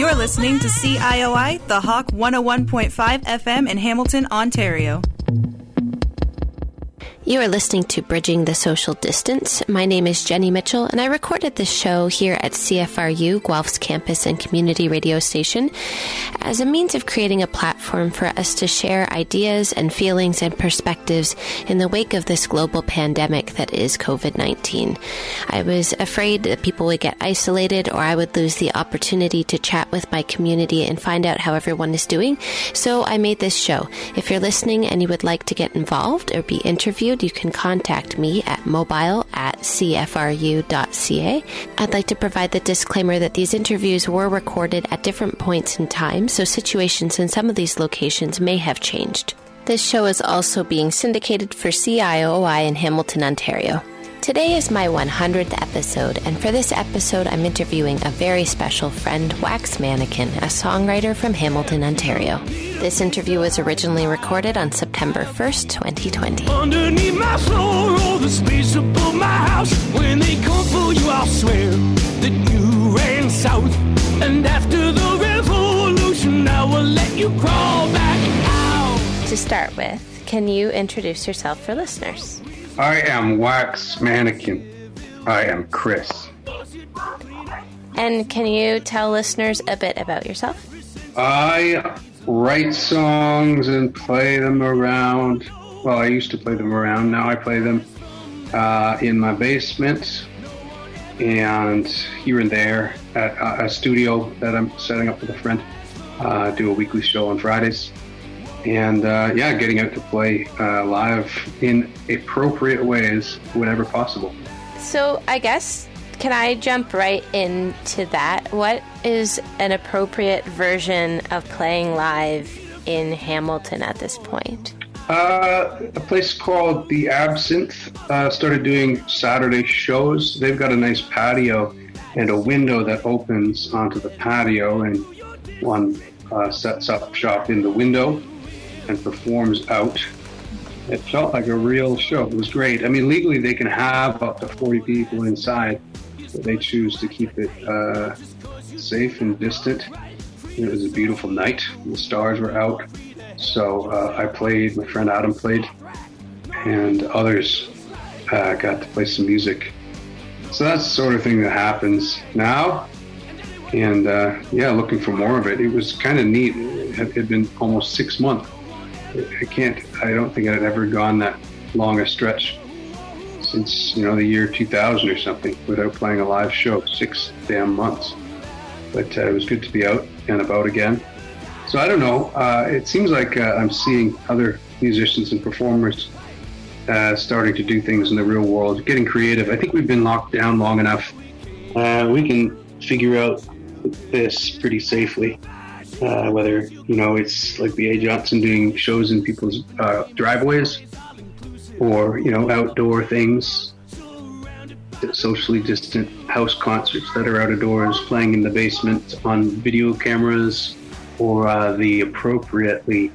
You're listening to CIOI, the Hawk 101.5 FM in Hamilton, Ontario. You are listening to Bridging the Social Distance. My name is Jenny Mitchell, and I recorded this show here at CFRU, Guelph's campus and community radio station, as a means of creating a platform for us to share ideas and feelings and perspectives in the wake of this global pandemic that is COVID-19. I was afraid that people would get isolated or I would lose the opportunity to chat with my community and find out how everyone is doing, so I made this show. If you're listening and you would like to get involved or be interviewed, you can contact me at mobile@cfru.ca. I'd like to provide the disclaimer that these interviews were recorded at different points in time, so situations in some of these locations may have changed. This show is also being syndicated for CIOI in Hamilton, Ontario. Today is my 100th episode, and for this episode I'm interviewing a very special friend, Wax Mannequin, a songwriter from Hamilton, Ontario. This interview was originally recorded on September 1st, 2020. Underneath my floor, all the space above my house. When they come for you, I'll swear that you ran south. And after the revolution, I will let you crawl back out. To start with, can you introduce yourself for listeners? I am Wax Mannequin. I am Chris. And can you tell listeners a bit about yourself? I write songs and play them around. Well, I used to play them around. Now I play them in my basement and here and there at a studio that I'm setting up with a friend. Do a weekly show on Fridays. And getting out to play live in appropriate ways whenever possible. So I guess, can I jump right into that? What is an appropriate version of playing live in Hamilton at this point? A place called The Absinthe started doing Saturday shows. They've got a nice patio and a window that opens onto the patio, and one sets up shop in the window and performs out. It felt like a real show. It was great. I mean, legally they can have up to 40 people inside, but they choose to keep it safe and distant. It was a beautiful night. The stars were out. So I played, my friend Adam played, and others got to play some music. So that's the sort of thing that happens now. And looking for more of it. It was kind of neat. It had been almost 6 months. I don't think I'd ever gone that long a stretch since, the year 2000 or something without playing a live show. 6 damn months. But it was good to be out and about again. So I don't know. It seems like I'm seeing other musicians and performers starting to do things in the real world, getting creative. I think we've been locked down long enough. We can figure out this pretty safely. Whether, it's like the A. Johnson doing shows in people's driveways or, outdoor things, socially distant house concerts that are out of doors, playing in the basement on video cameras, or the appropriately,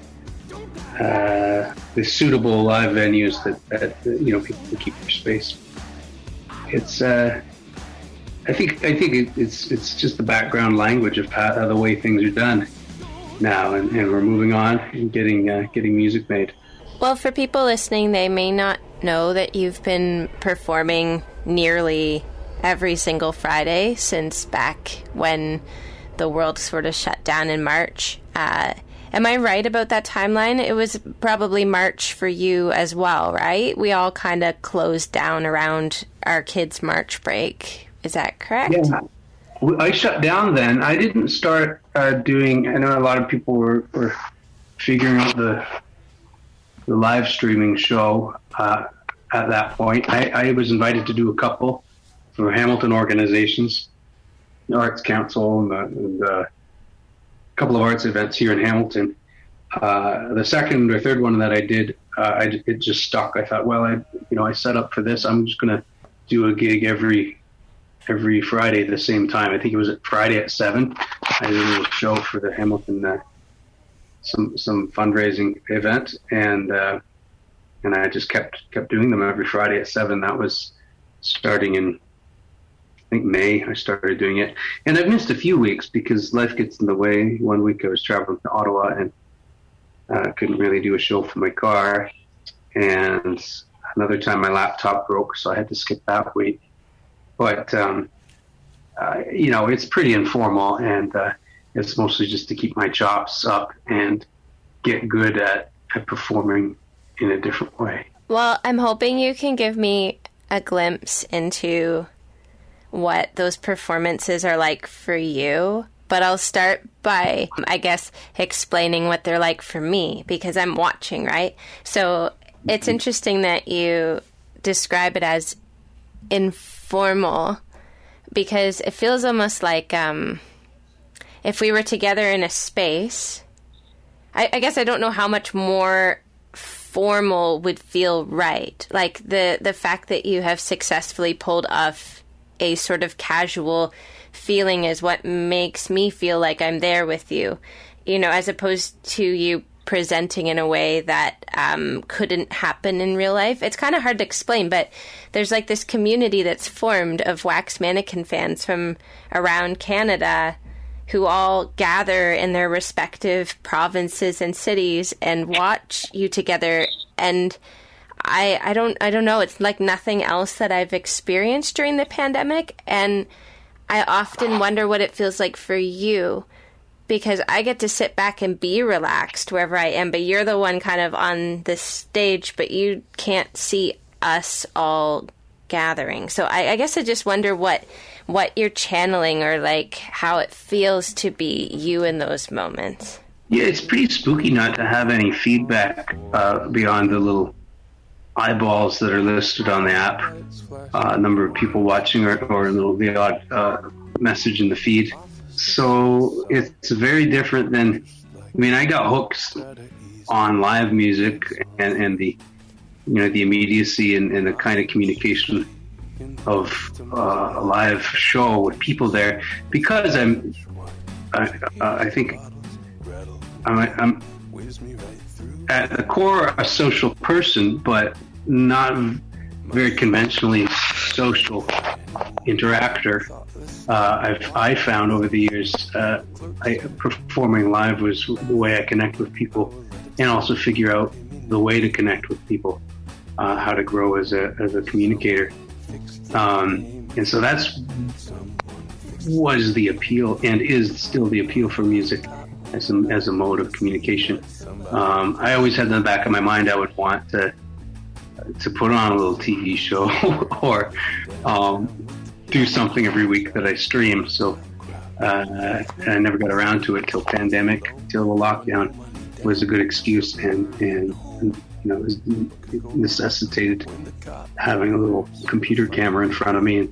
the suitable live venues that people can keep their space. It's, I think it's just the background language of the way things are done now, and we're moving on and getting music made. Well, for people listening, they may not know that you've been performing nearly every single Friday since back when the world sort of shut down in March. Am I right about that timeline? It was probably March for you as well, right? We all kind of closed down around our kids' March break. Is that correct? Yeah. I shut down then. I didn't start doing... I know a lot of people were figuring out the live streaming show at that point. I was invited to do a couple for Hamilton organizations, the Arts Council and a couple of arts events here in Hamilton. The second or third one that I did, it just stuck. I thought, well, I set up for this. I'm just going to do a gig every Friday at the same time. I think it was Friday at 7. I did a little show for the Hamilton, some fundraising event, and I just kept doing them every Friday at 7. That was starting in think May I started doing it. And I've missed a few weeks because life gets in the way. One week I was traveling to Ottawa and couldn't really do a show from my car. And another time my laptop broke, so I had to skip that week. But, it's pretty informal, and it's mostly just to keep my chops up and get good at performing in a different way. Well, I'm hoping you can give me a glimpse into what those performances are like for you. But I'll start by, I guess, explaining what they're like for me, because I'm watching, right? So it's interesting that you describe it as informal, because it feels almost like if we were together in a space, I guess I don't know how much more formal would feel right. Like the fact that you have successfully pulled off a sort of casual feeling is what makes me feel like I'm there with you, as opposed to you presenting in a way that couldn't happen in real life. It's kind of hard to explain, but there's like this community that's formed of Wax Mannequin fans from around Canada who all gather in their respective provinces and cities and watch you together. And I don't know. It's like nothing else that I've experienced during the pandemic. And I often wonder what it feels like for you, because I get to sit back and be relaxed wherever I am, but you're the one kind of on the stage, but you can't see us all gathering. So I guess I just wonder what you're channeling, or like how it feels to be you in those moments. Yeah, it's pretty spooky not to have any feedback beyond the little eyeballs that are listed on the app, number of people watching, or the odd message in the feed. So it's very different than, I got hooked on live music and the, the immediacy and the kind of communication of a live show with people there, because I think I'm at the core a social person, but not very conventionally social interactor. I found over the years, performing live was the way I connect with people, and also figure out the way to connect with people, how to grow as a communicator. And so that's was the appeal, and is still the appeal for music as a mode of communication. I always had in the back of my mind I would want to put on a little TV show or do something every week that I stream. So I never got around to it till pandemic, till the lockdown was a good excuse, and it was necessitated having a little computer camera in front of me.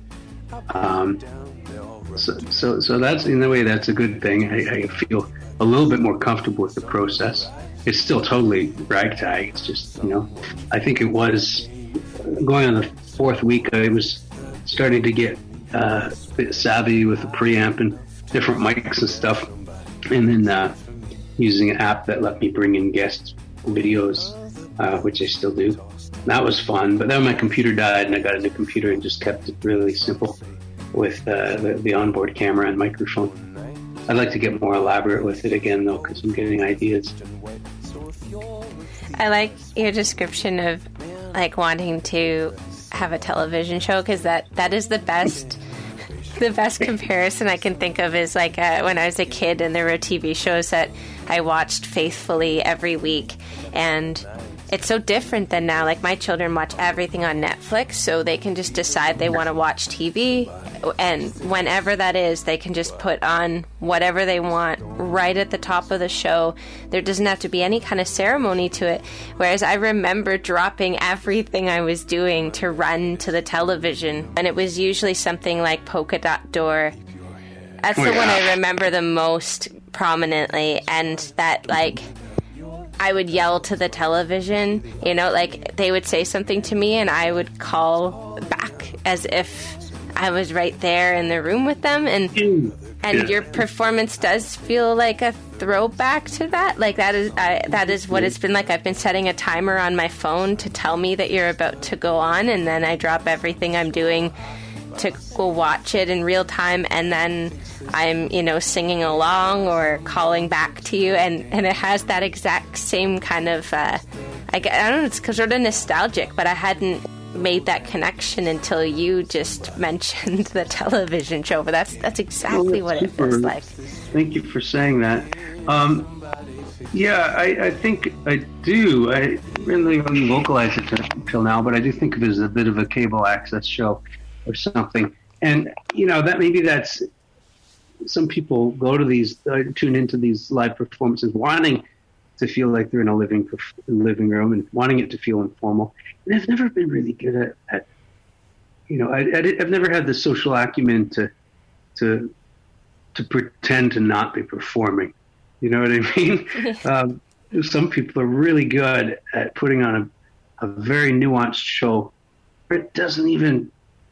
So that's, in a way, that's a good thing. I feel a little bit more comfortable with the process. It's still totally ragtag. It's just, I think it was going on the fourth week, I was starting to get a bit savvy with the preamp and different mics and stuff. And then using an app that let me bring in guest videos, which I still do. That was fun. But then my computer died, and I got a new computer and just kept it really simple with the onboard camera and microphone. I'd like to get more elaborate with it again, though, because I'm getting ideas. I like your description of like wanting to have a television show, because that is the best comparison I can think of is like when I was a kid and there were TV shows that I watched faithfully every week, and it's so different than now. Like my children watch everything on Netflix, so they can just decide they want to watch TV, and whenever that is, they can just put on whatever they want right at the top of the show. There doesn't have to be any kind of ceremony to it. Whereas I remember dropping everything I was doing to run to the television, and it was usually something like Polka Dot Door. That's the one I remember the most prominently, and that like I would yell to the television, like they would say something to me and I would call back as if I was right there in the room with them. And your performance does feel like a throwback to that. Like that is what it's been like. I've been setting a timer on my phone to tell me that you're about to go on, and then I drop everything I'm doing to go watch it in real time, and then I'm, singing along or calling back to you, and it has that exact same kind of, I don't know, it's sort of nostalgic, but I hadn't made that connection until you just mentioned the television show, but that's exactly what it feels like. Thank you for saying that. I think I do. I really haven't vocalized it until now, but I do think of it as a bit of a cable access show or something. And, that's some people go to these, tune into these live performances wanting to feel like they're in a living room and wanting it to feel informal. And I've never been really good at I've never had the social acumen to pretend to not be performing. You know what I mean? Some people are really good at putting on a very nuanced show, but it doesn't even,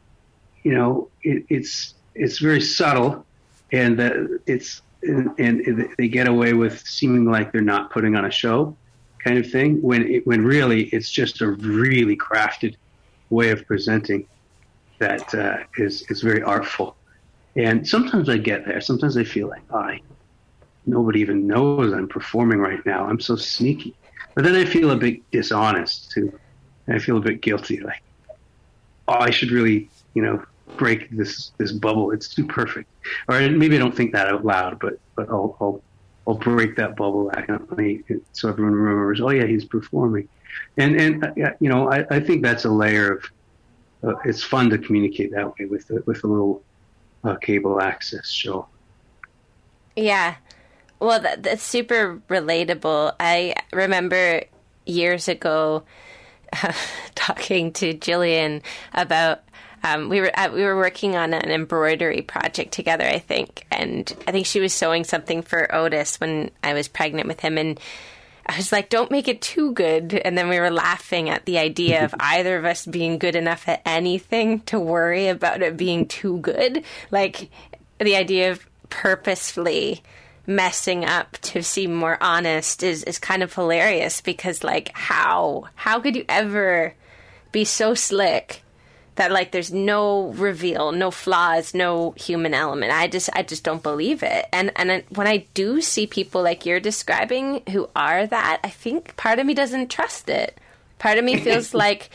it's very subtle, and they get away with seeming like they're not putting on a show, kind of thing. When really it's just a really crafted way of presenting that is very artful. And sometimes I get there. Sometimes I feel like, nobody even knows I'm performing right now. I'm so sneaky. But then I feel a bit dishonest too. I feel a bit guilty. Like, I should really, break this bubble. It's too perfect. Or maybe I don't think that out loud, but I'll break that bubble accurately so everyone remembers. Oh yeah, he's performing. And I think that's a layer of. It's fun to communicate that way with a little cable access show. Yeah. Well, that's super relatable. I remember years ago talking to Jillian about we were working on an embroidery project together, I think, and I think she was sewing something for Otis when I was pregnant with him, and I was like, don't make it too good. And then we were laughing at the idea of either of us being good enough at anything to worry about it being too good. Like the idea of purposefully messing up to seem more honest is kind of hilarious, because like how could you ever be so slick that like there's no reveal, no flaws, no human element? I just don't believe it. And when I do see people like you're describing who are that, I think part of me doesn't trust it. Part of me feels like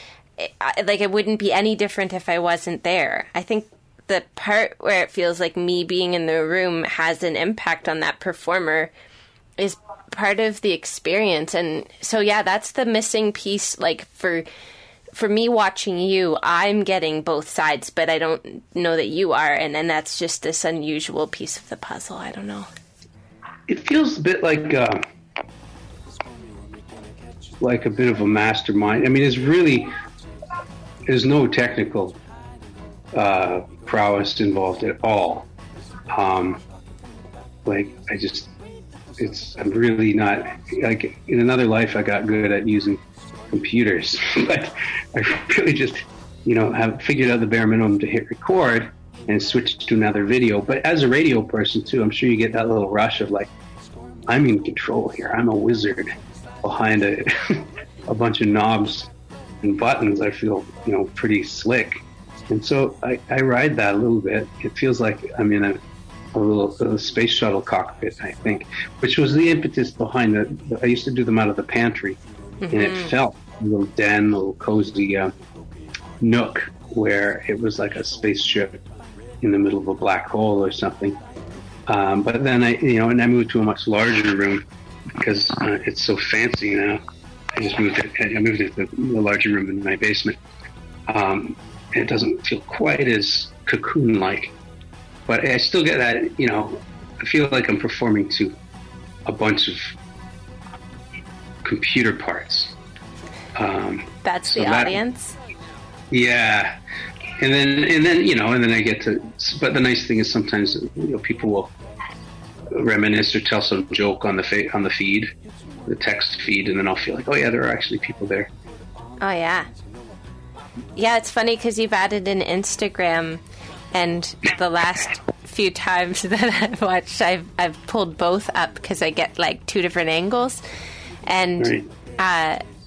it wouldn't be any different if I wasn't there. I think the part where it feels like me being in the room has an impact on that performer is part of the experience. And so, yeah, that's the missing piece. Like for me watching you, I'm getting both sides, but I don't know that you are. And then that's just this unusual piece of the puzzle. I don't know. It feels a bit like a bit of a mastermind. I mean, there's no technical prowess involved at all. I'm really not, like, in another life I got good at using computers, but I really just, have figured out the bare minimum to hit record and switch to another video. But as a radio person too, I'm sure you get that little rush of like, I'm in control here. I'm a wizard behind a bunch of knobs and buttons. I feel, pretty slick. And so I ride that a little bit. It feels like I'm in a little space shuttle cockpit, I think, which was the impetus behind I used to do them out of the pantry. And it felt a little den, a little cozy nook where it was like a spaceship in the middle of a black hole or something. But then I moved to a much larger room because it's so fancy now. I moved it to the larger room in my basement. It doesn't feel quite as cocoon-like, but I still get that, I feel like I'm performing to a bunch of computer parts. That's the audience? Yeah. And then I get to, but the nice thing is sometimes, people will reminisce or tell some joke on the feed, the text feed, and then I'll feel like, oh yeah, there are actually people there. Oh yeah. Yeah, it's funny because you've added an Instagram, and the last few times that I've watched, I've pulled both up because I get like two different angles, and right.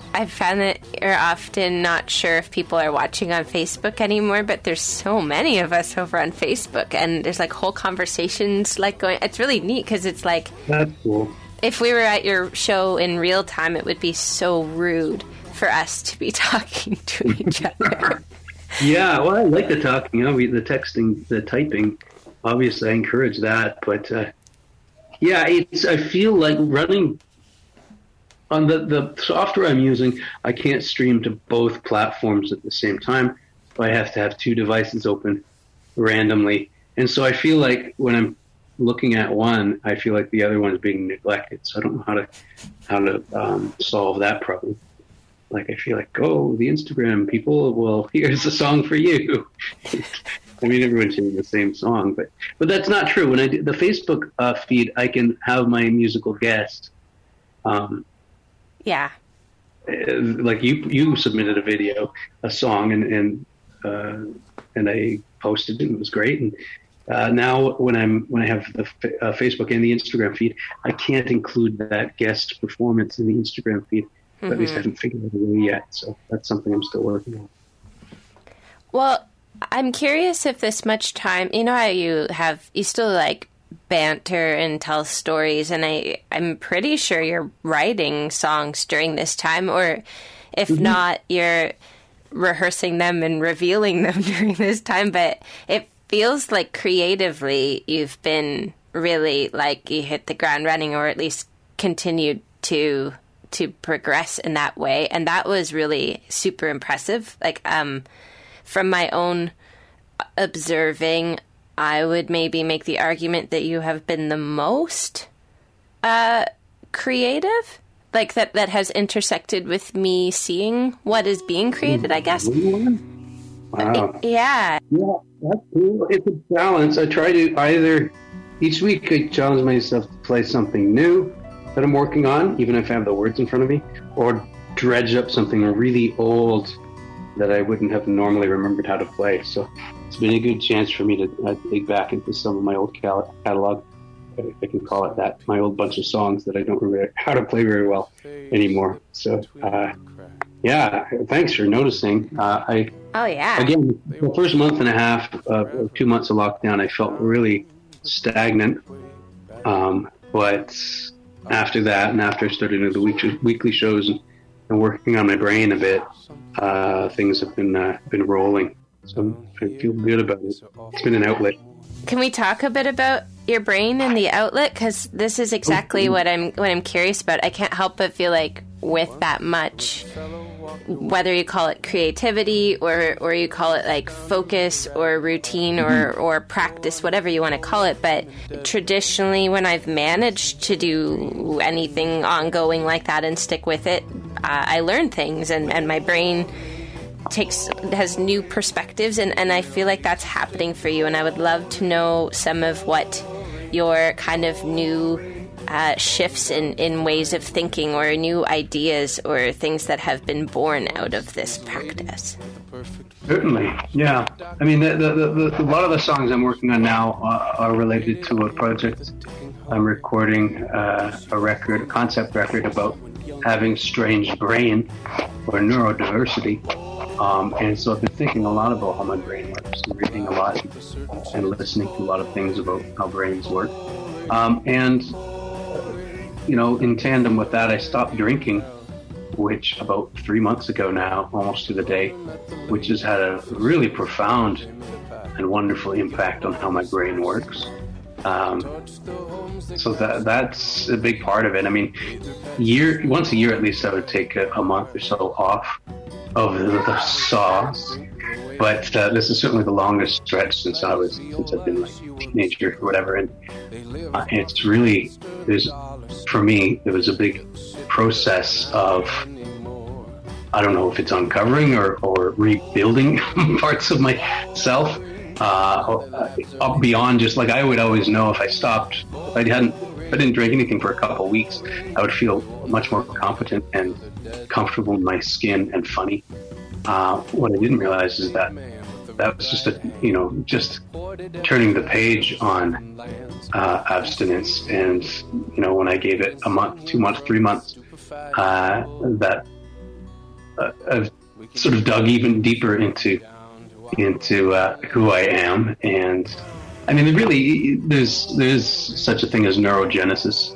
I've found that you're often not sure if people are watching on Facebook anymore, but there's so many of us over on Facebook, and there's like whole conversations like going. It's really neat because it's like, that's cool. If we were at your show in real time, it would be so rude for us to be talking to each other. Yeah, well, I like the talking, the texting, the typing. Obviously, I encourage that, but yeah, I feel like running on the software I'm using, I can't stream to both platforms at the same time. I have to have two devices open randomly, and so I feel like when I'm looking at one, I feel like the other one is being neglected. So I don't know how to solve that problem. Like I feel like, oh, the Instagram people, well, here's a song for you. I mean, everyone's singing the same song, but that's not true. When I do the Facebook feed, I can have my musical guest. Yeah. Like you submitted a video, a song, and I posted it, and it was great. And now when I have the Facebook and the Instagram feed, I can't include that guest performance in the Instagram feed. But at least I haven't figured it out yet. So that's something I'm still working on. Well, I'm curious if this much time, you know how you still like banter and tell stories, and I'm pretty sure you're writing songs during this time, or if not, you're rehearsing them and revealing them during this time. But it feels like creatively you've been really like you hit the ground running, or at least continued to progress in that way. And that was really super impressive. Like, from my own observing, I would maybe make the argument that you have been the most creative, like that has intersected with me seeing what is being created, I guess. Wow. Yeah, that's cool. It's a balance. I try to either each week I challenge myself to play something new that I'm working on, even if I have the words in front of me, or dredge up something really old that I wouldn't have normally remembered how to play. So it's been a good chance for me to dig back into some of my old catalog, if I can call it that, my old bunch of songs that I don't remember how to play very well anymore. So, yeah, thanks for noticing. Again, the first month and a half, 2 months of lockdown, I felt really stagnant. But after that, and after I started doing the weekly shows and working on my brain a bit, things have been rolling. So I feel good about it. It's been an outlet. Can we talk a bit about your brain and the outlet? Because this is exactly what I'm curious about. I can't help but feel like with that much, whether you call it creativity or you call it like focus or routine or practice, whatever you want to call it. But traditionally, when I've managed to do anything ongoing like that and stick with it, I learn things and my brain has new perspectives, and I feel like that's happening for you. And I would love to know some of what your kind of new shifts in ways of thinking, or new ideas, or things that have been born out of this practice. Certainly, yeah. I mean, a lot of the songs I'm working on now are related to a project I'm recording, a concept record about having strange brain or neurodiversity. And so I've been thinking a lot about how my brain works, and reading a lot and listening to a lot of things about how brains work. And, you know, in tandem with that, I stopped drinking, which about 3 months ago now, almost to the day, which has had a really profound and wonderful impact on how my brain works. So that's a big part of it. I mean, once a year at least, I would take a month or so off of the saws, but this is certainly the longest stretch since I've been like a teenager or whatever, and it's really, for me, it was a big process of, I don't know if it's uncovering or rebuilding parts of myself, up beyond just like I would always know if I stopped, if I didn't drink anything for a couple of weeks, I would feel much more competent and comfortable in my skin and funny. What I didn't realize is that was just turning the page on abstinence. And, you know, when I gave it a month, 2 months, 3 months, that I've sort of dug even deeper into who I am, and I mean, really, there's such a thing as neurogenesis.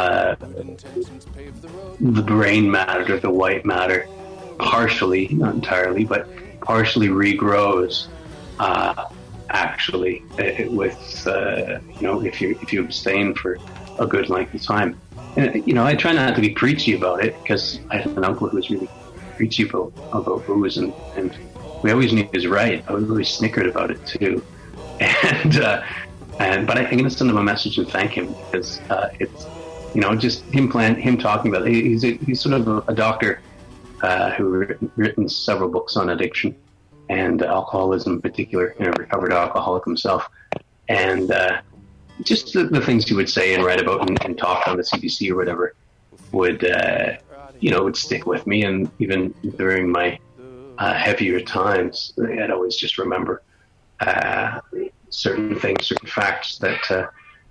The brain matter, the white matter, partially, not entirely, but partially regrows. Actually, with if you abstain for a good length of time, and I try not to be preachy about it, because I had an uncle who was really preachy about booze, and we always knew he was right. I was always snickered about it too, but I'm going to send him a message and thank him, because it's just him talking about it. He's sort of a doctor who written several books on addiction and alcoholism in particular, a recovered alcoholic himself. And just the things he would say and write about and talk on the CBC or whatever would stick with me. And even during my heavier times, I'd always just remember certain things, certain facts that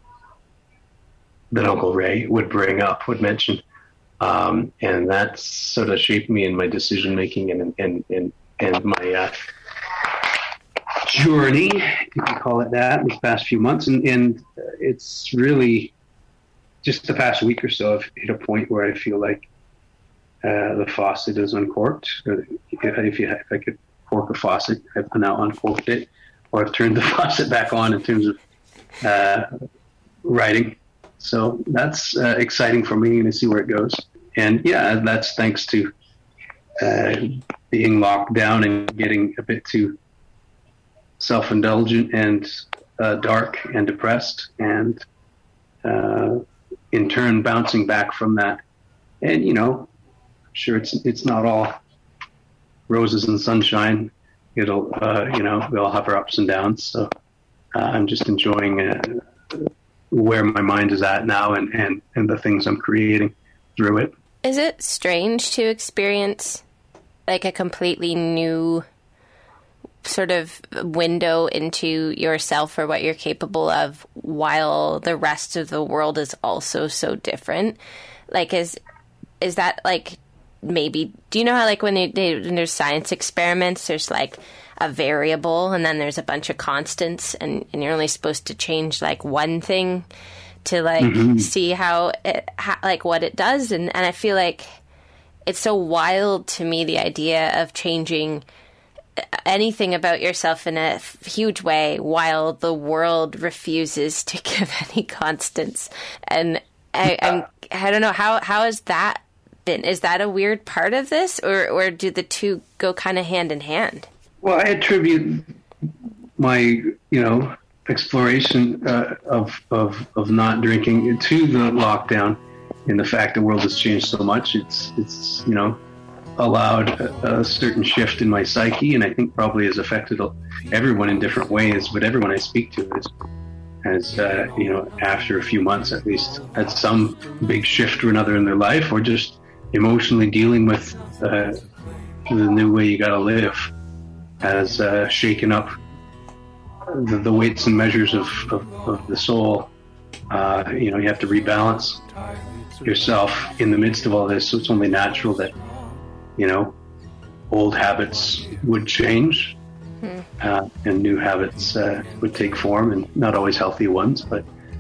Uncle Ray would bring up, would mention. And that sort of shaped me in my decision-making and my journey, if you call it that, these past few months. And it's really just the past week or so, I've hit a point where I feel like the faucet is uncorked. If I could cork a faucet, I've now uncorked it, or I've turned the faucet back on in terms of writing. So that's exciting for me to see where it goes. And yeah, that's thanks to being locked down and getting a bit too self-indulgent and dark and depressed, and in turn bouncing back from that. And sure, it's not all roses and sunshine. It'll we all have our ups and downs. So I'm just enjoying where my mind is at now, and the things I'm creating through it. Is it strange to experience like a completely new sort of window into yourself or what you're capable of, while the rest of the world is also so different? Like, is that like, maybe, do you know how like when there's science experiments, there's like a variable and then there's a bunch of constants, and you're only supposed to change like one thing to like see how what it does. And I feel like it's so wild to me, the idea of changing anything about yourself in a huge way while the world refuses to give any constants. And I don't know, how has that been? Is that a weird part of this, or do the two go kind of hand in hand? Well, I attribute my, exploration of not drinking to the lockdown, and the fact the world has changed so much. It's allowed a certain shift in my psyche, and I think probably has affected everyone in different ways. But everyone I speak to has after a few months at least, had some big shift or another in their life, or just emotionally dealing with the new way you got to live has shaken up the weights and measures of the soul. You have to rebalance yourself in the midst of all this. So it's only natural that, old habits would change and new habits would take form, and not always healthy ones, but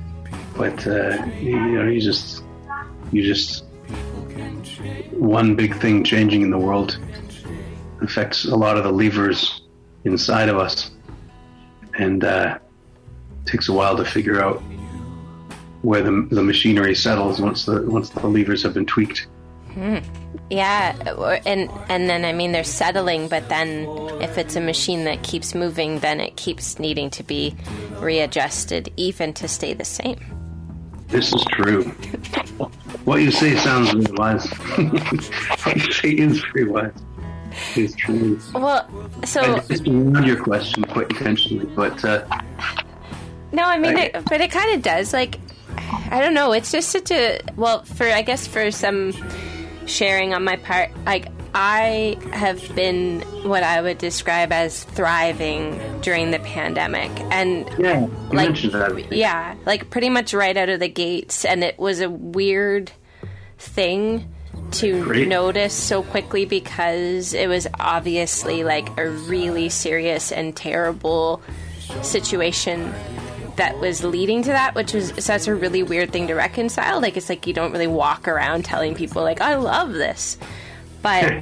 you just one big thing changing in the world affects a lot of the levers inside of us, and takes a while to figure out where the machinery settles once the levers have been tweaked. Yeah, and then I mean they're settling, but then if it's a machine that keeps moving, then it keeps needing to be readjusted, even to stay the same. This is true. What you say sounds really wise. What you say is very wise. It's true. Well, so I just ignored your question quite intentionally, but no, I mean, but it kind of does. Like, I don't know. It's just such a for some sharing on my part. Like, I have been what I would describe as thriving during the pandemic, and yeah, you mentioned that. Yeah, like pretty much right out of the gates, and it was a weird thing to notice so quickly, because it was obviously like a really serious and terrible situation that was leading to that, which was such a really weird thing to reconcile. Like, it's like you don't really walk around telling people like, I love this. But,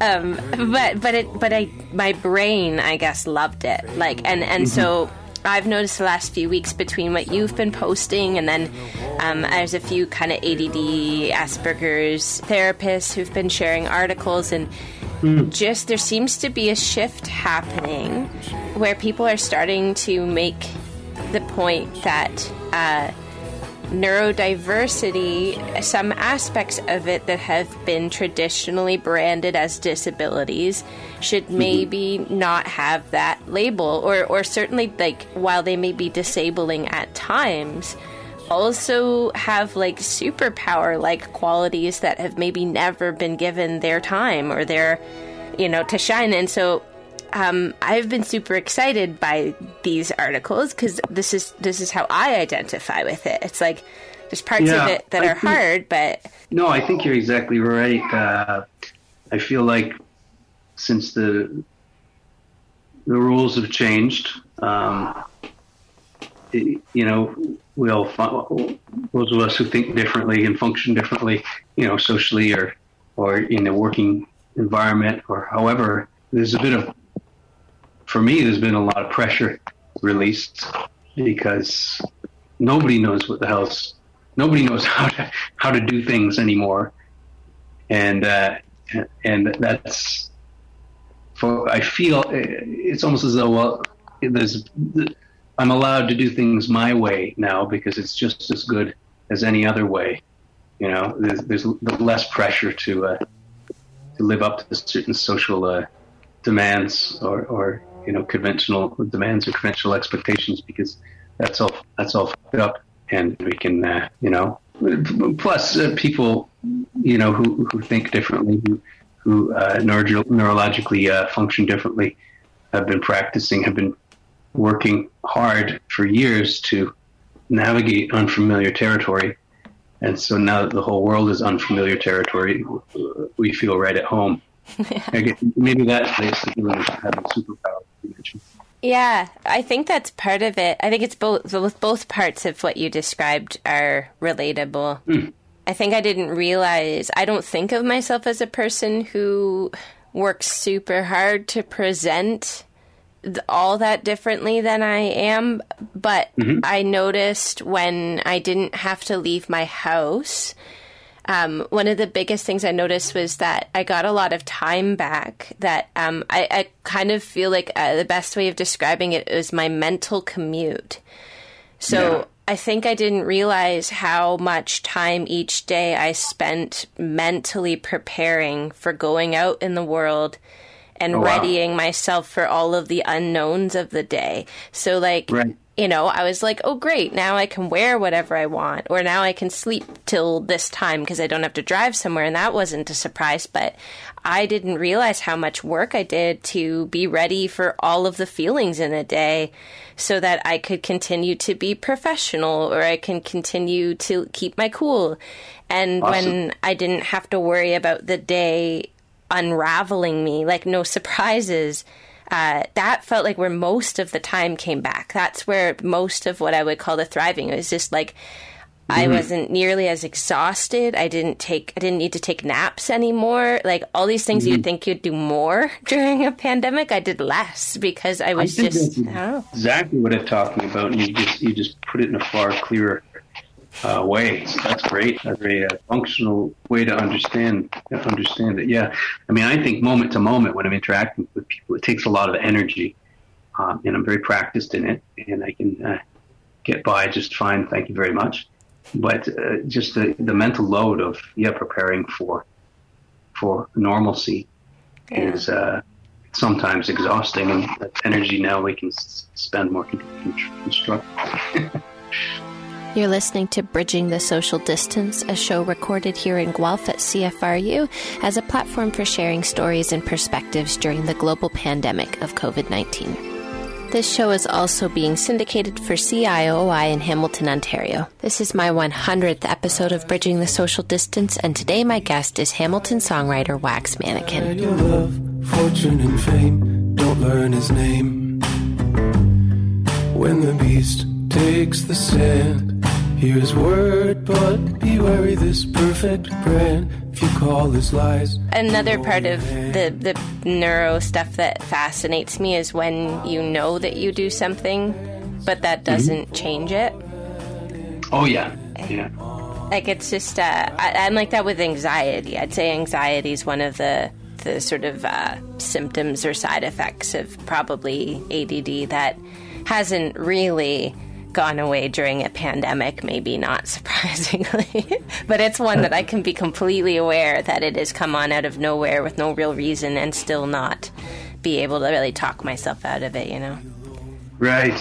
my brain, I guess, loved it. Like, and so I've noticed the last few weeks between what you've been posting and then there's a few kind of ADD, Asperger's therapists who've been sharing articles, and just there seems to be a shift happening where people are starting to make the point that neurodiversity, some aspects of it that have been traditionally branded as disabilities, should maybe not have that label, or certainly, like, while they may be disabling at times, also have like superpower like qualities that have maybe never been given their time or their, to shine. And so I've been super excited by these articles because this is how I identify with it. It's like there's parts of it that are hard, but... No, I think you're exactly right. I feel like since the rules have changed, we all, those of us who think differently and function differently, socially or in a working environment or however, there's been a lot of pressure released because nobody knows nobody knows how to do things anymore. And that's, I feel it's almost as though, I'm allowed to do things my way now because it's just as good as any other way. There's less pressure to live up to certain social demands or conventional demands or conventional expectations, because that's all fucked up. And we can, plus people, who think differently, who neurologically function differently, have been working hard for years to navigate unfamiliar territory. And so now that the whole world is unfamiliar territory, we feel right at home. Maybe that's basically having superpower. Yeah, I think that's part of it. I think it's both parts of what you described are relatable. I think I don't think of myself as a person who works super hard to present all that differently than I am, but I noticed when I didn't have to leave my house, one of the biggest things I noticed was that I got a lot of time back, that I kind of feel like the best way of describing it is my mental commute. So I think I didn't realize how much time each day I spent mentally preparing for going out in the world and readying myself for all of the unknowns of the day. So I was like, oh, great, now I can wear whatever I want, or now I can sleep till this time because I don't have to drive somewhere. And that wasn't a surprise, but I didn't realize how much work I did to be ready for all of the feelings in a day so that I could continue to be professional, or I can continue to keep my cool. And when I didn't have to worry about the day unraveling me, like no surprises, that felt like where most of the time came back. That's where most of what I would call the thriving. It was just like I wasn't nearly as exhausted. I didn't need to take naps anymore. Like all these things you'd think you'd do more during a pandemic, I did less because I was exactly what I'm talking about. And you just put it in a far clearer way. So that's great. A very functional way to understand it. Yeah. I mean, I think moment to moment when I'm interacting with people, it takes a lot of energy, and I'm very practiced in it, and I can get by just fine. Thank you very much. But just the mental load of preparing for normalcy is sometimes exhausting, and that energy now we can spend more constructively. You're listening to Bridging the Social Distance, a show recorded here in Guelph at CFRU as a platform for sharing stories and perspectives during the global pandemic of COVID-19. This show is also being syndicated for CIOI in Hamilton, Ontario. This is my 100th episode of Bridging the Social Distance, and today my guest is Hamilton songwriter Wax Mannequin. And your love, fortune, and fame, don't learn his name. When the beast takes the stand, hear his word, but be wary this perfect brand. If you call his lies. Another part of the neuro stuff that fascinates me is when you know that you do something, but that doesn't change it. Oh, yeah. Yeah. Like, it's just, I'm like that with anxiety. I'd say anxiety is one of the sort of symptoms or side effects of probably ADD that hasn't really gone away during a pandemic, maybe not surprisingly. But it's one that I can be completely aware that it has come on out of nowhere with no real reason and still not be able to really talk myself out of it, you know? Right.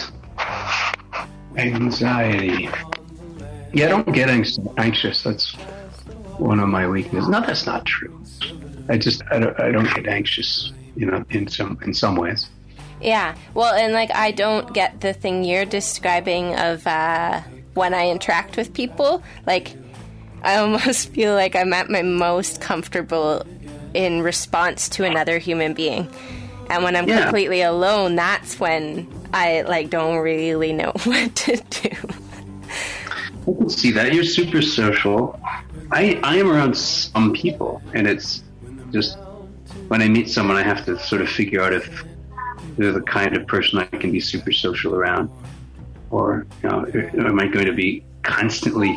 Anxiety. Yeah, I don't get anxious. That's one of my weaknesses. No, that's not true. I don't get anxious, you know, in some ways. Yeah, well, and like I don't get the thing you're describing of when I interact with people. Like, I almost feel like I'm at my most comfortable in response to another human being. And when I'm completely alone, that's when I like don't really know what to do. I can see that. You're super social. I am around some people, and it's just when I meet someone, I have to sort of figure out if they're the kind of person I can be super social around, or, you know, am I going to be constantly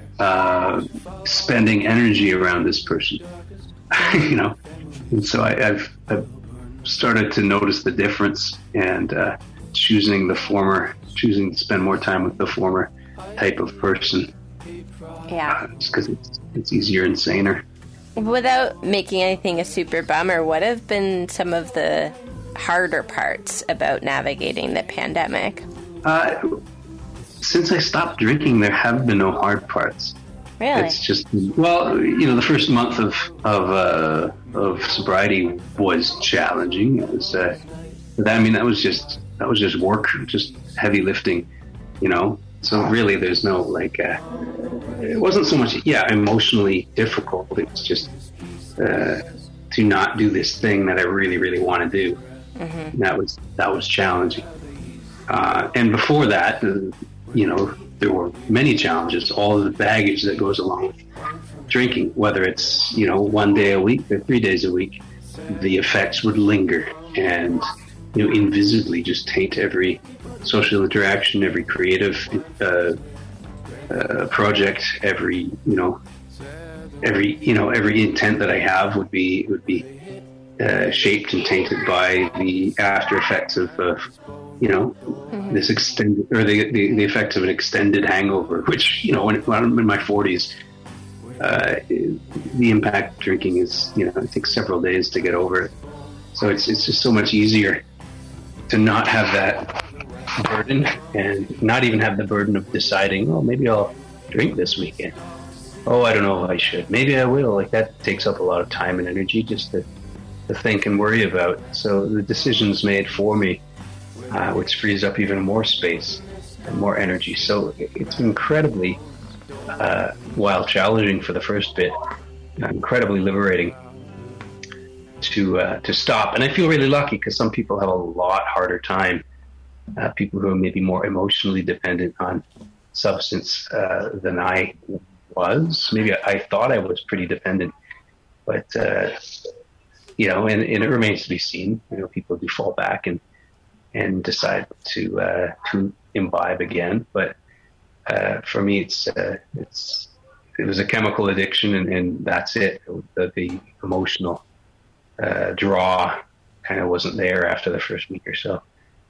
spending energy around this person? You know, and so I've started to notice the difference, and choosing to spend more time with the former type of person. Yeah, just because it's easier and saner. Without making anything a super bummer, what have been some of the harder parts about navigating the pandemic? Since I stopped drinking, there have been no hard parts. Really? It's just, well, you know, the first month of sobriety was challenging. It was, I mean, that was just work, just heavy lifting, you know. So really, there's no like, it wasn't so much, emotionally difficult. It was just to not do this thing that I really, really want to do. Mm-hmm. That was challenging. And before that, you know, there were many challenges, all of the baggage that goes along with drinking, whether it's, you know, 1 day a week or 3 days a week, the effects would linger and, you know, invisibly just taint every social interaction, every creative project, every intent that I have would be shaped and tainted by the after effects of this extended, or the effects of an extended hangover, which, you know, when I'm in my 40s, the impact of drinking is, you know, it takes several days to get over it. So it's just so much easier to not have that burden, and not even have the burden of deciding, oh, maybe I'll drink this weekend. Oh, I don't know if I should. Maybe I will. Like, that takes up a lot of time and energy just to think and worry about. So the decision's made for me, which frees up even more space and more energy. So it's incredibly, while challenging for the first bit, incredibly liberating to stop. And I feel really lucky because some people have a lot harder time. People who are maybe more emotionally dependent on substance than I was. Maybe I thought I was pretty dependent, but you know, and it remains to be seen. You know, people do fall back and decide to imbibe again. But for me, it was a chemical addiction, and that's it. The emotional draw kind of wasn't there after the first week or so.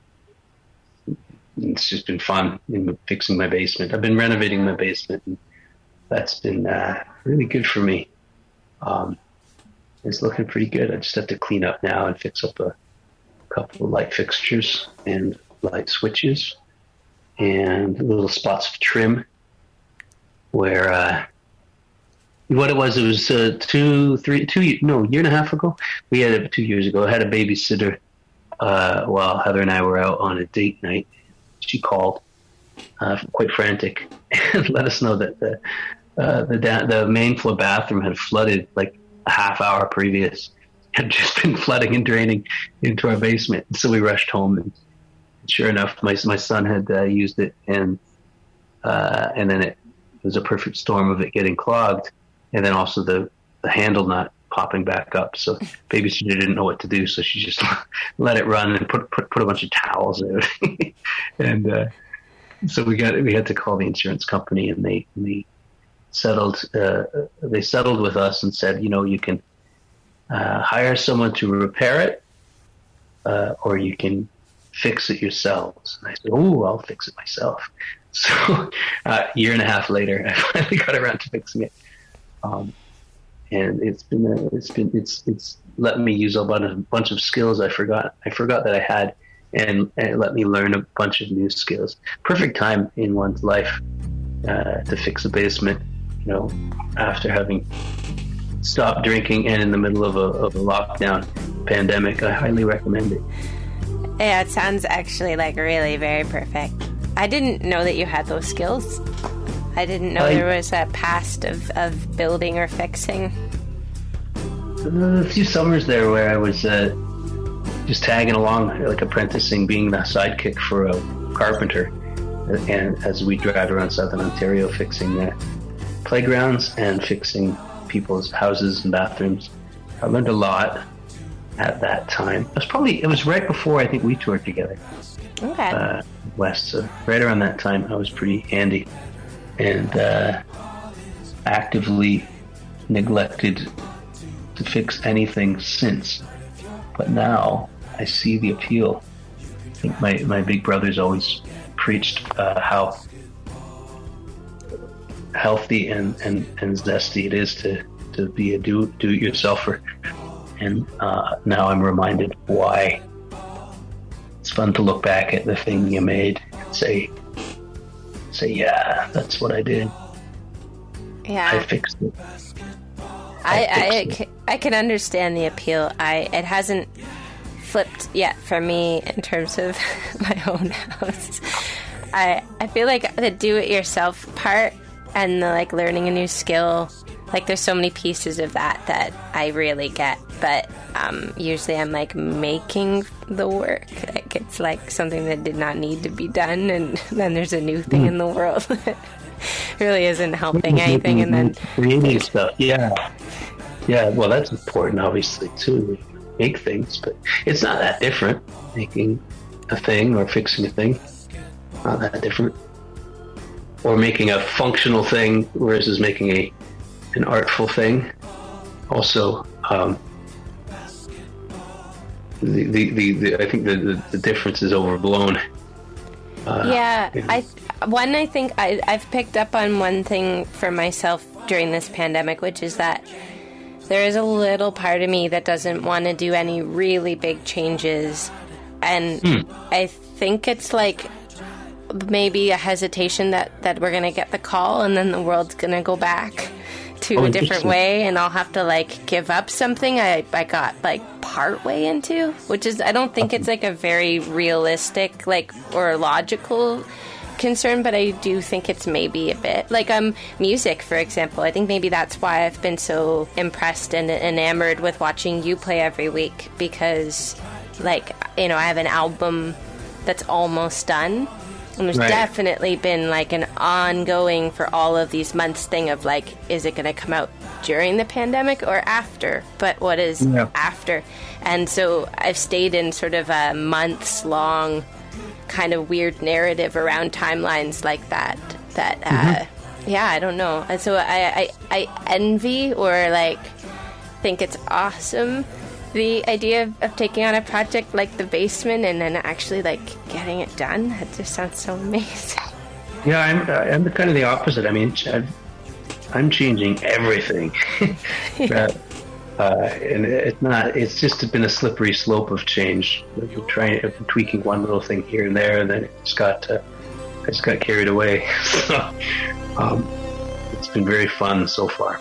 It's just been fun in fixing my basement. I've been renovating my basement, and that's been really good for me. It's looking pretty good. I just have to clean up now and fix up a couple of light fixtures and light switches and little spots of trim where what it was 2 year and a half ago. We had 2 years ago. I had a babysitter while Heather and I were out on a date night. She called, quite frantic, and let us know that the main floor bathroom had flooded like a half hour previous. Had just been flooding and draining into our basement. So we rushed home, and sure enough, my son had used it, and then it was a perfect storm of it getting clogged, and then also the handle not popping back up. So babysitter didn't know what to do, so she just let it run and put a bunch of towels in it. And so we had to call the insurance company, and they settled with us and said, you can hire someone to repair it, or you can fix it yourselves. And I said, I'll fix it myself. So a year and a half later, I finally got around to fixing it. And it's let me use a bunch of skills I forgot that I had, and it let me learn a bunch of new skills. Perfect time in one's life to fix a basement, after having stopped drinking and in the middle of a lockdown pandemic. I highly recommend it. Yeah, it sounds actually like really very perfect. I didn't know that you had those skills. I didn't know there was a past of building or fixing. A few summers there where I was just tagging along, like apprenticing, being the sidekick for a carpenter, and as we drive around Southern Ontario fixing playgrounds and fixing people's houses and bathrooms. I learned a lot at that time. It was right before I think we toured together. Okay. West, so right around that time I was pretty handy, and actively neglected to fix anything since. But now I see the appeal. I think my big brother's always preached how healthy and zesty it is to be a do-it-yourselfer, and now I'm reminded why. It's fun to look back at the thing you made and say, yeah, that's what I did. Yeah, I fixed it. I can understand the appeal. It hasn't flipped yet for me in terms of my own house. I feel like the do-it-yourself part and the learning a new skill, there's so many pieces of that I really get. But usually I'm making the work. It's something that did not need to be done, and then there's a new thing in the world that really isn't helping anything. And then creating stuff, yeah. Well, that's important, obviously, too. Make things, but it's not that different. Making a thing or fixing a thing, not that different. Or making a functional thing versus making an artful thing. Also, I think the difference is overblown. I think I've picked up on one thing for myself during this pandemic, which is that there is a little part of me that doesn't want to do any really big changes, and I think it's maybe a hesitation that we're going to get the call and then the world's going to go back to a different way, and I'll have to give up something I got part way into, which is, I don't think it's a very realistic or logical concern, but I do think it's maybe a bit music, for example. I think maybe that's why I've been so impressed and enamored with watching you play every week, because I have an album that's almost done. And there's definitely been an ongoing for all of these months thing of is it going to come out during the pandemic or after? But what is after? And so I've stayed in sort of a months long kind of weird narrative around timelines like that. I don't know. And so I envy or think it's awesome, the idea of taking on a project like The Basement and then actually getting it done. That just sounds so amazing. Yeah, I'm kind of the opposite. I mean, I'm changing everything, and it's just been a slippery slope of change. I've been tweaking one little thing here and there, and then I just got carried away. So it's been very fun so far.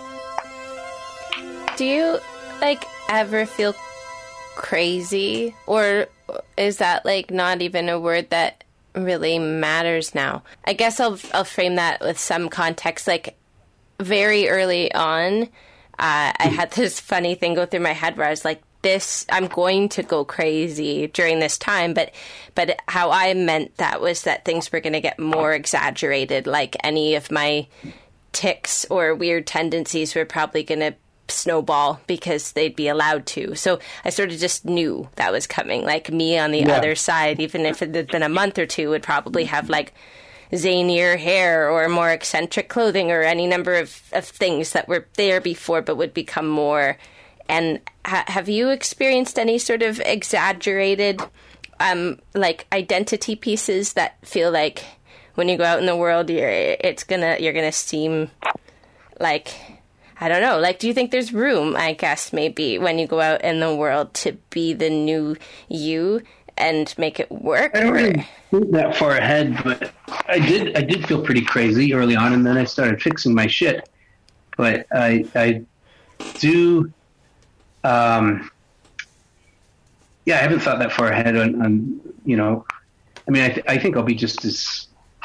Do you ever feel crazy or is that like not even a word that really matters now? I guess I'll frame that with some context. Like very early on, I had this funny thing go through my head where I was like, I'm going to go crazy during this time, but how I meant that was that things were going to get more exaggerated, like any of my tics or weird tendencies were probably going to snowball because they'd be allowed to. So I sort of just knew that was coming. Like me on the other side, even if it had been a month or two, would probably have like zanier hair or more eccentric clothing or any number of things that were there before but would become more. And have you experienced any sort of exaggerated, like identity pieces that feel like when you go out in the world, you're gonna seem like, I don't know, like, do you think there's room, I guess, maybe when you go out in the world to be the new you and make it work? I don't really think that far ahead, but I did feel pretty crazy early on, and then I started fixing my shit. But I do. I haven't thought that far ahead on you know, I mean, I think I'll be just as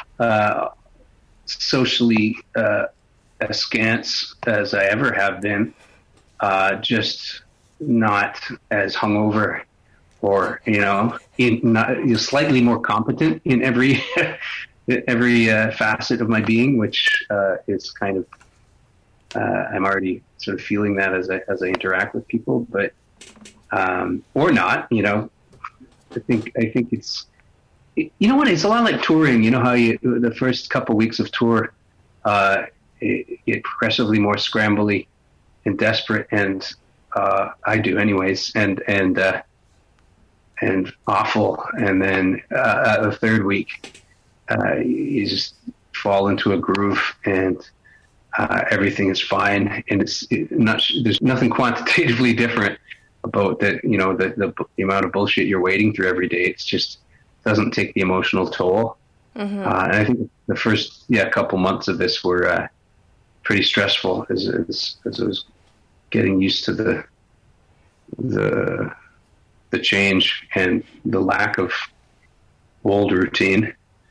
socially askance as I ever have been, just not as hungover or, you know, slightly more competent in every facet of my being, which is kind of, I'm already sort of feeling that as I interact with people, but or not, you know. I think it's, you know what? It's a lot like touring. You know how the first couple weeks of tour, it get progressively more scrambly and desperate, and I do anyways, and awful, and then the third week, you just fall into a groove and. Everything is fine, and there's nothing quantitatively different about that. You know, the amount of bullshit you're wading through every day. It's just doesn't take the emotional toll. Mm-hmm. And I think the first couple months of this were pretty stressful as I was getting used to the change and the lack of old routine.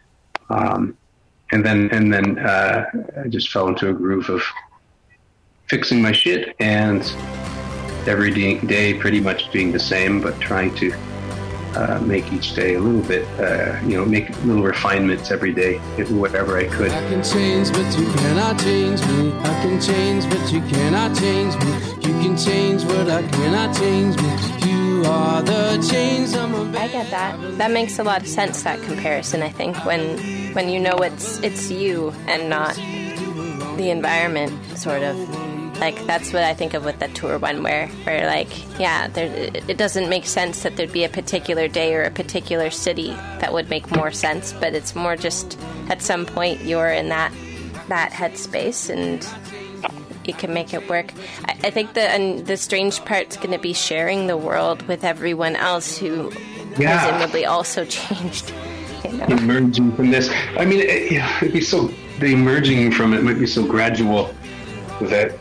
And then I just fell into a groove of fixing my shit and every day pretty much being the same, but trying to make each day a little bit, make little refinements every day, whatever I could. I can change, but you cannot change me. I can change, but you cannot change me. You can change, but I cannot change me. You are the change. I get that. That makes a lot of sense, that comparison, I think, when you know it's you and not the environment, sort of. Like, that's what I think of with the tour one, where like, it doesn't make sense that thered be a particular day or a particular city that would make more sense, but it's more just at some point you're in that headspace and you can make it work. I think the strange part's going to be sharing the world with everyone else who presumably also changed. You know? Emerging from this. I mean, it'd be so, the emerging from it might be so gradual that,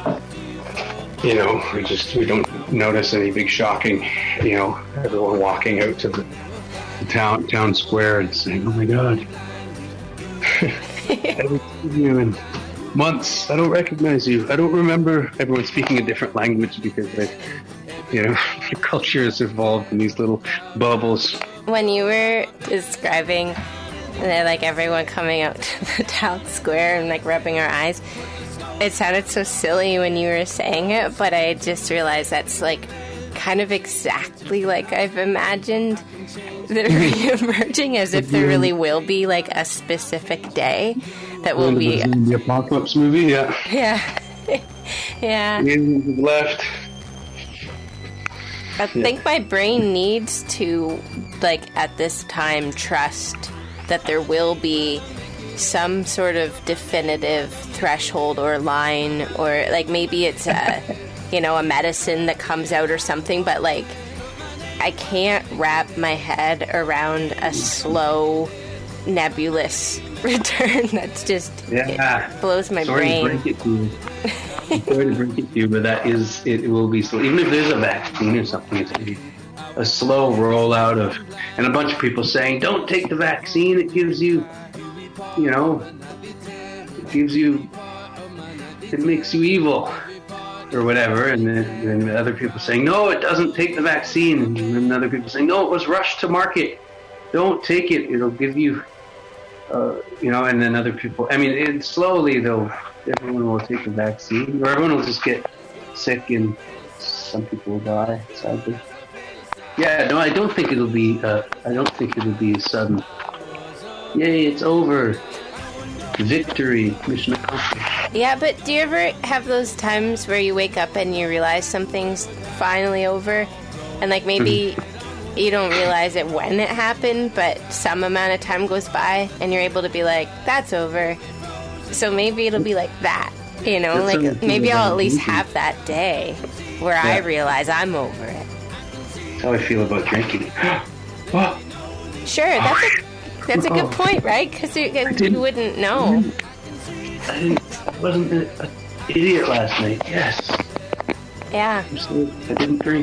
you know, we don't notice any big shocking, you know, everyone walking out to the town square and saying, oh my God, I haven't seen you in months. I don't recognize you. I don't remember. Everyone's speaking a different language because the culture has evolved in these little bubbles. When you were describing like everyone coming out to the town square and like rubbing our eyes, it sounded so silly when you were saying it, but I just realized that's like kind of exactly like I've imagined the re-emerging, as if there really will be like a specific day that will be the apocalypse movie. Yeah. Left. I think my brain needs to, like, at this time, trust that there will be some sort of definitive threshold or line, or like maybe it's a a medicine that comes out or something, but like I can't wrap my head around a slow, nebulous return. That's just it blows my brain. Sorry to break it to you, but it will be slow. Even if there's a vaccine or something, it's going to be a slow rollout of, and a bunch of people saying, don't take the vaccine, it gives you, it makes you evil, or whatever. And then other people saying, no, it doesn't, take the vaccine. And then other people saying, no, it was rushed to market, don't take it, it'll give you, and then other people, slowly though, everyone will take the vaccine, or everyone will just get sick, and some people will die, sadly. Yeah, no, I don't think it'll be sudden. Yay, it's over. Victory, mission accomplished. Yeah, but do you ever have those times where you wake up and you realize something's finally over, and like maybe you don't realize it when it happened, but some amount of time goes by and you're able to be like, that's over. So maybe it'll be like that, like maybe I'll at least have that day where I realize I'm over it. That's how I feel about drinking. Sure, that's a good point, right? Because you wouldn't know. I wasn't an idiot last night. Yes. Yeah. I didn't drink.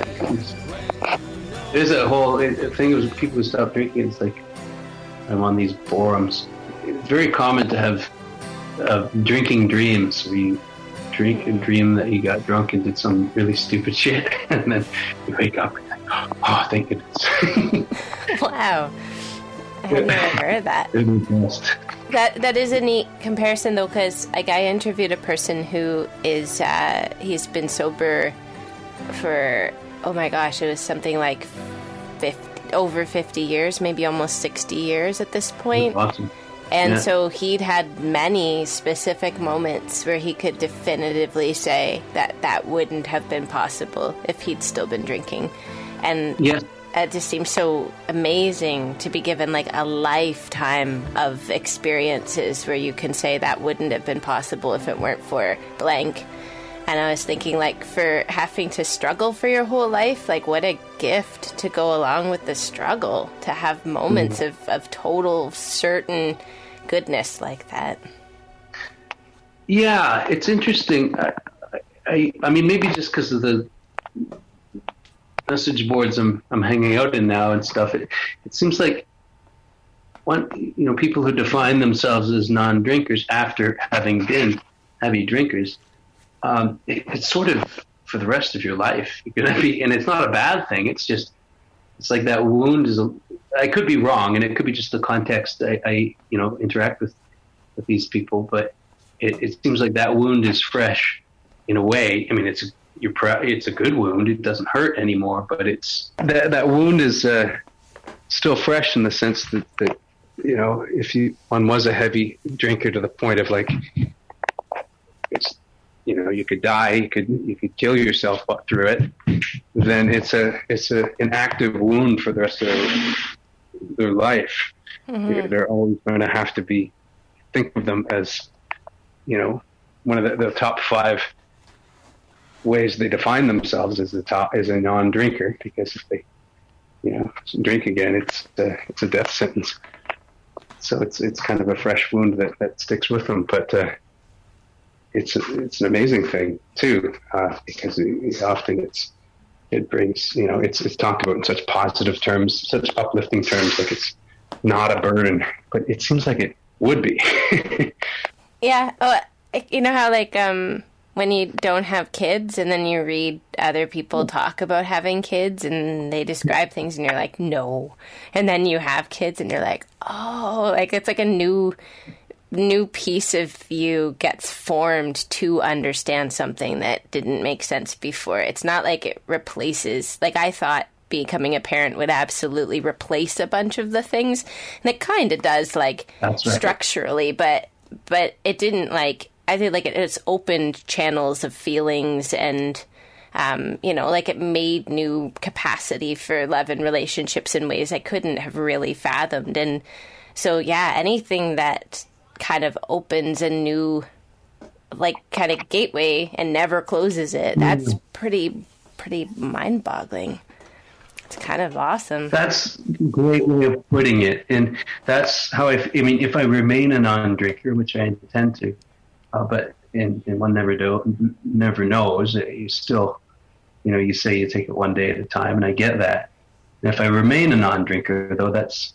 There's a whole thing of people who stop drinking. It's like I'm on these forums. It's very common to have drinking dreams where you drink and dream that you got drunk and did some really stupid shit, and then you wake up and you're like, oh, thank goodness. Wow. I had never heard that. That is a neat comparison, though, because like I interviewed a person who is he's been sober for, oh my gosh, it was something like over 50 years, maybe almost 60 years at this point. That's awesome. And so he'd had many specific moments where he could definitively say that wouldn't have been possible if he'd still been drinking. And it just seems so amazing to be given like a lifetime of experiences where you can say that wouldn't have been possible if it weren't for blank. And I was thinking, like, for having to struggle for your whole life, like, what a gift to go along with the struggle, to have moments of total certain goodness like that. Yeah, it's interesting. I mean, maybe just because of the message boards I'm hanging out in now and stuff, it seems like people who define themselves as non-drinkers after having been heavy drinkers, it's sort of for the rest of your life. You're gonna be, and it's not a bad thing. It's like that wound is. I could be wrong, and it could be just the context I interact with these people. But it seems like that wound is fresh in a way. I mean, it's a good wound. It doesn't hurt anymore, but it's that wound is still fresh in the sense that if one was a heavy drinker to the point of like it's. You could die, you could kill yourself through it. Then it's an active wound for the rest of their life. Mm-hmm. They're always going to have to think of them as, one of the top 5 ways they define themselves as a non-drinker. Because if they, drink again, it's a death sentence. So it's kind of a fresh wound that sticks with them, but. It's an amazing thing too, because often it brings it's talked about in such positive terms, such uplifting terms, like it's not a burden, but it seems like it would be. Yeah, you know how like when you don't have kids and then you read other people talk about having kids and they describe things and you're like no, and then you have kids and you're like oh, like it's like a new piece of you gets formed to understand something that didn't make sense before. It's not like it replaces, like I thought becoming a parent would absolutely replace a bunch of the things, and it kind of does, like structurally, but it didn't. Like I think like it's opened channels of feelings and like it made new capacity for love and relationships in ways I couldn't have really fathomed. And so yeah, anything that kind of opens a new like kind of gateway and never closes it, that's pretty mind-boggling. It's kind of awesome. That's a great way of putting it, and that's how I mean if I remain a non-drinker, which I intend to, but and one never knows, you still you say you take it one day at a time, and I get that. And if I remain a non-drinker, though, that's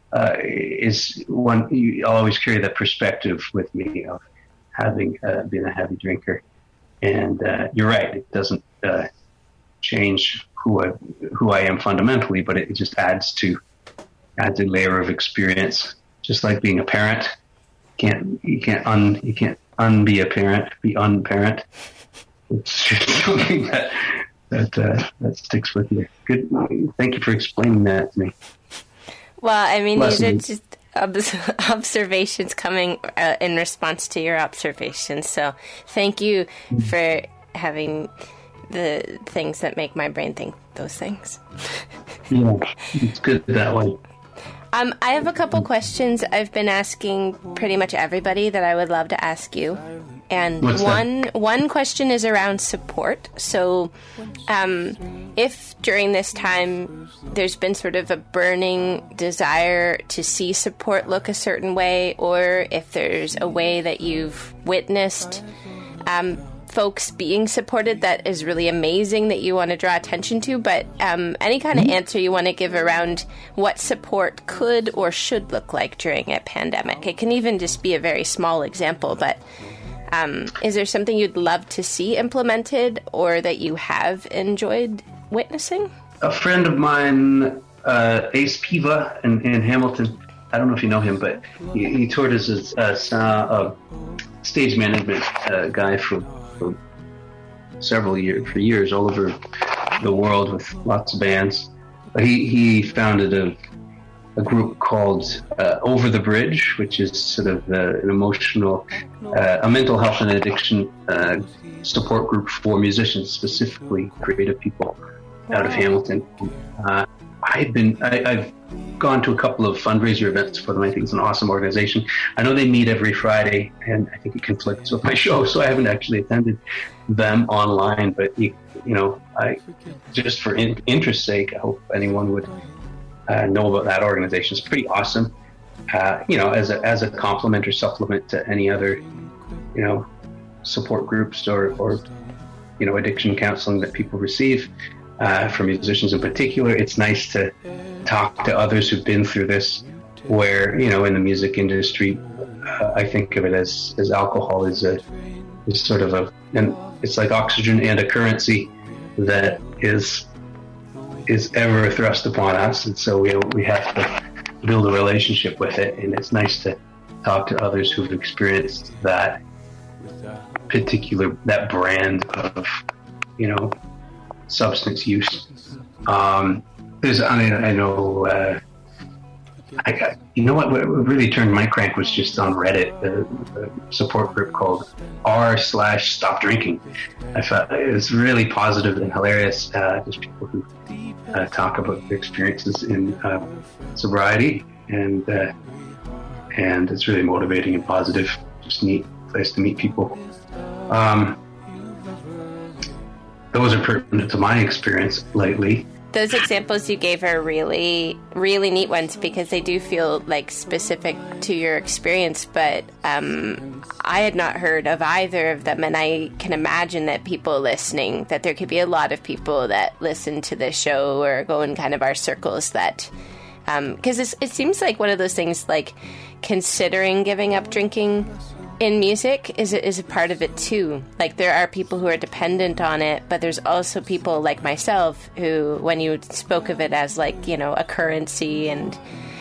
I'll always carry that perspective with me of having been a heavy drinker. And you're right, it doesn't change who I am fundamentally, but it just adds a layer of experience. Just like being a parent, you can't unbe a parent, be unparent. It's just something that sticks with you. Good, thank you for explaining that to me. Well, I mean, these are just observations coming in response to your observations. So thank you for having the things that make my brain think those things. Yeah, it's good that way. I have a couple questions I've been asking pretty much everybody that I would love to ask you. And one question is around support. So if during this time there's been sort of a burning desire to see support look a certain way, or if there's a way that you've witnessed folks being supported that is really amazing that you want to draw attention to, but any kind of answer you want to give around what support could or should look like during a pandemic. It can even just be a very small example, but is there something you'd love to see implemented or that you have enjoyed witnessing? A friend of mine, Ace Piva in Hamilton, I don't know if you know him, but he toured as a stage management guy for years all over the world with lots of bands. He founded a group called Over the Bridge, which is sort of an emotional, a mental health and addiction support group for musicians, specifically creative people out of Hamilton. I've gone to a couple of fundraiser events for them. I think it's an awesome organization. I know they meet every Friday, and I think it conflicts with my show, so I haven't actually attended them online. But I just for interest's sake, I hope anyone would know about that organization. It's pretty awesome. As a complement or supplement to any other, support groups or addiction counseling that people receive. For musicians in particular, it's nice to talk to others who've been through this, where, in the music industry, I think of it as alcohol is sort of it's like oxygen and a currency that is ever thrust upon us. And so we have to build a relationship with it. And it's nice to talk to others who've experienced that brand of, substance use. What really turned my crank was just on Reddit, the support group called r/Stop Drinking. I thought it was really positive and hilarious. Just people who talk about their experiences in sobriety, and it's really motivating and positive. Just neat place to meet people. Those are pertinent to my experience lately. Those examples you gave are really, really neat ones because they do feel like specific to your experience, but I had not heard of either of them, and I can imagine that people listening, that there could be a lot of people that listen to this show or go in kind of our circles that, because it seems like one of those things, like considering giving up drinking in music is a part of it too. Like there are people who are dependent on it, but there's also people like myself who, when you spoke of it as like, a currency and,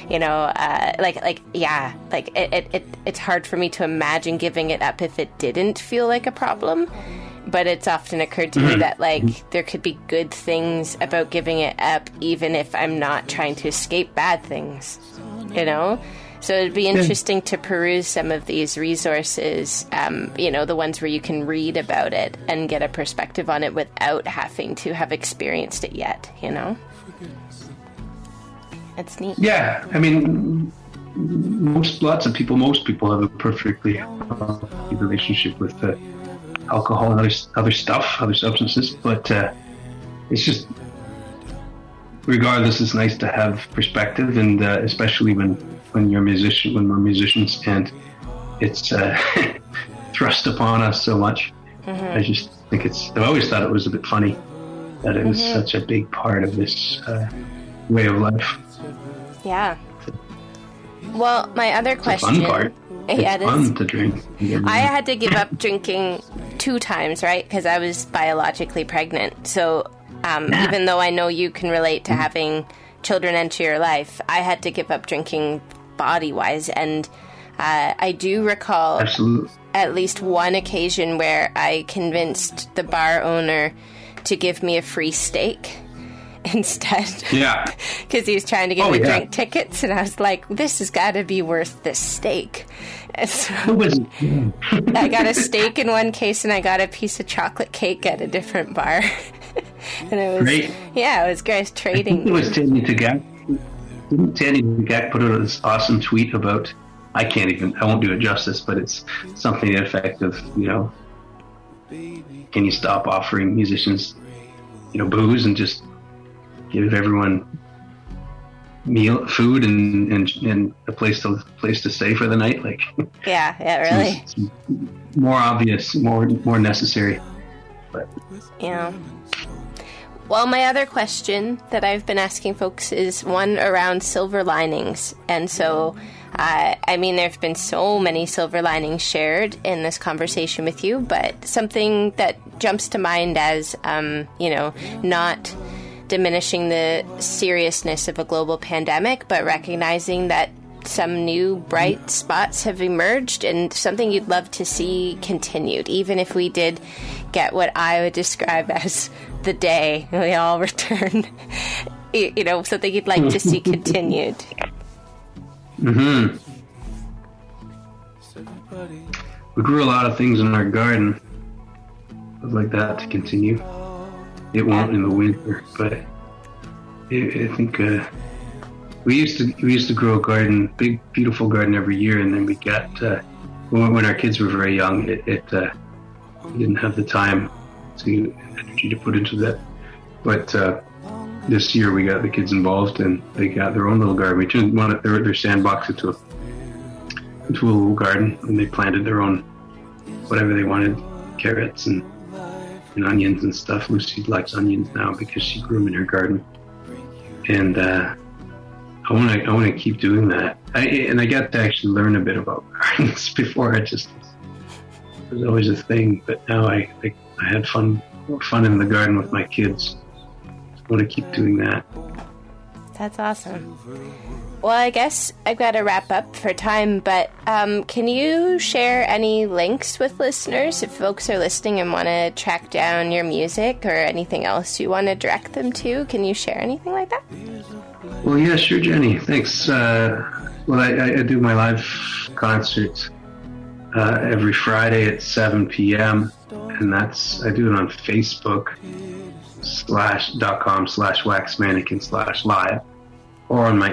it's hard for me to imagine giving it up if it didn't feel like a problem. But it's often occurred to me that like there could be good things about giving it up, even if I'm not trying to escape bad things, So it'd be interesting to peruse some of these resources, the ones where you can read about it and get a perspective on it without having to have experienced it yet, It's neat. Yeah, I mean, most people have a perfectly healthy relationship with alcohol and other substances, but it's just, regardless, it's nice to have perspective, and especially when we're musicians, and it's thrust upon us so much. Mm-hmm. I just think I've always thought it was a bit funny that it was such a big part of this way of life. Yeah. Well, my other question... It's a fun part. Yeah, it's fun to drink. I had to give up drinking 2 times, right? Because I was biologically pregnant. So even though I know you can relate to having children enter your life, I had to give up drinking body-wise. And I do recall at least one occasion where I convinced the bar owner to give me a free steak instead. Yeah. Because he was trying to give me drink tickets, and I was like, this has got to be worth this steak. And so I got a steak in one case, and I got a piece of chocolate cake at a different bar. And it was great. Yeah, it was great trading. It was Tanya Tagaq. Didn't Tanya Tagaq put out this awesome tweet about, I won't do it justice, but it's something to the effect of, can you stop offering musicians, booze and just give everyone food and a place to stay for the night? Like, yeah, really. It's more obvious, more necessary. But yeah. Well, my other question that I've been asking folks is one around silver linings, and so. there have been so many silver linings shared in this conversation with you, but something that jumps to mind as, not diminishing the seriousness of a global pandemic, but recognizing that some new bright spots have emerged and something you'd love to see continued, even if we did get what I would describe as the day we all return, something you'd like to see continued. Mm-hmm. We grew a lot of things in our garden. I'd like that to continue. It won't in the winter, but I think we used to grow a garden, big beautiful garden every year, and then we got when our kids were very young, we didn't have the time to energy to put into that. But this year we got the kids involved, and they got their own little garden. We turned their sandbox into a little garden, and they planted their own whatever they wanted, carrots and onions and stuff. Lucy likes onions now because she grew them in her garden, and I want to keep doing that. I got to actually learn a bit about gardens before. It was always a thing, but now I had more fun in the garden with my kids. I want to keep doing that. That's awesome. Well, I guess I've got to wrap up for time, but can you share any links with listeners if folks are listening and want to track down your music or anything else you want to direct them to? Can you share anything like that? Well, yeah, sure, Jenny. Thanks. I do my live concerts every Friday at 7 p.m. and I do it on Facebook /.com/waxmannequin/live or on my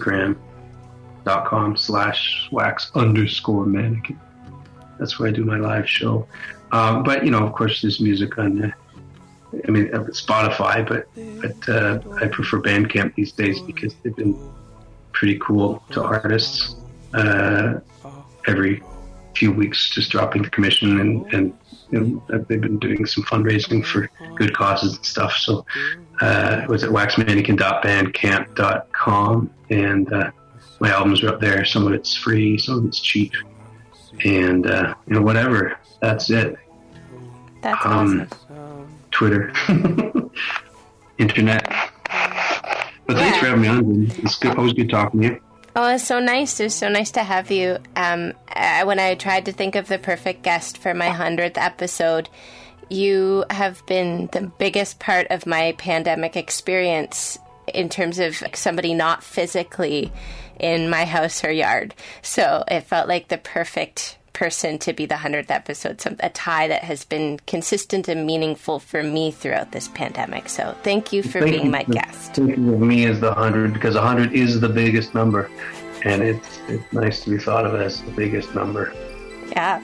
Instagram.com/wax_mannequin. That's where I do my live show. But of course, there's music on Spotify, but I prefer Bandcamp these days because they've been pretty cool to artists. Every few weeks, just dropping the commission, and they've been doing some fundraising for good causes and stuff. So it was at waxmannequin.bandcamp.com, and my albums are up there. Some of it's free, some of it's cheap, and whatever. That's it. That's awesome. Twitter, internet. But thanks for having me on. It's good. Always good talking to you. Oh, it's so nice. It was so nice to have you. When I tried to think of the perfect guest for my 100th episode, you have been the biggest part of my pandemic experience in terms of somebody not physically in my house or yard. So it felt like the perfect person to be the 100th episode, a tie that has been consistent and meaningful for me throughout this pandemic. So thank you for being my guest. Thinking of me as the 100, because 100 is the biggest number, and it's nice to be thought of as the biggest number. Yeah.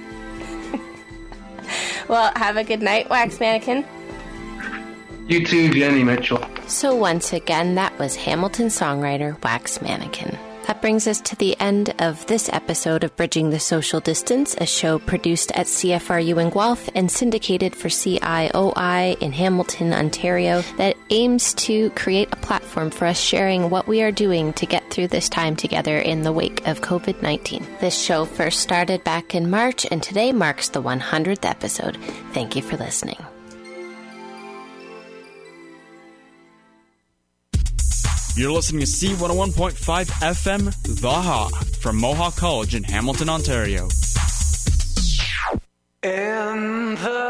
Well, have a good night, Wax Mannequin. You too, Jenny Mitchell. So once again, that was Hamilton songwriter Wax Mannequin. That brings us to the end of this episode of Bridging the Social Distance, a show produced at CFRU in Guelph and syndicated for CIOI in Hamilton, Ontario, that aims to create a platform for us sharing what we are doing to get through this time together in the wake of COVID-19. This show first started back in March, and today marks the 100th episode. Thank you for listening. You're listening to C101.5 FM, The Hawk, from Mohawk College in Hamilton, Ontario.